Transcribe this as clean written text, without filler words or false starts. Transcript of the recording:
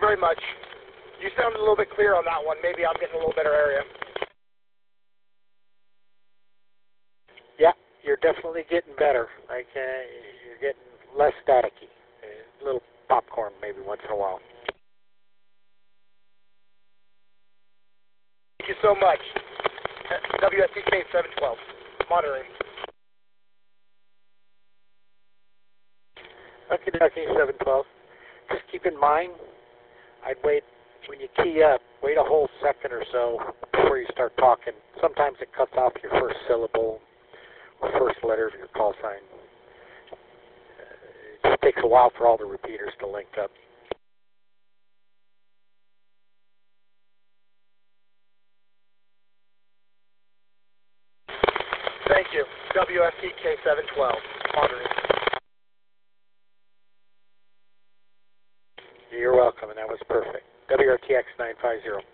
very much. You sounded a little bit clearer on that one. Maybe I'm getting a little better area. Yeah, you're definitely getting better. Like, you're getting less staticky. A little popcorn maybe once in a while. Thank you so much. WSTK 712. Monitoring. Okay, 712. Just keep in mind, I'd wait, when you key up, wait a whole second or so before you start talking. Sometimes it cuts off your first syllable or first letter of your call sign. It just takes a while for all the repeaters to link up. Thank you. WSTK 712. Monitoring. You're welcome, and that was perfect. WRTX 950.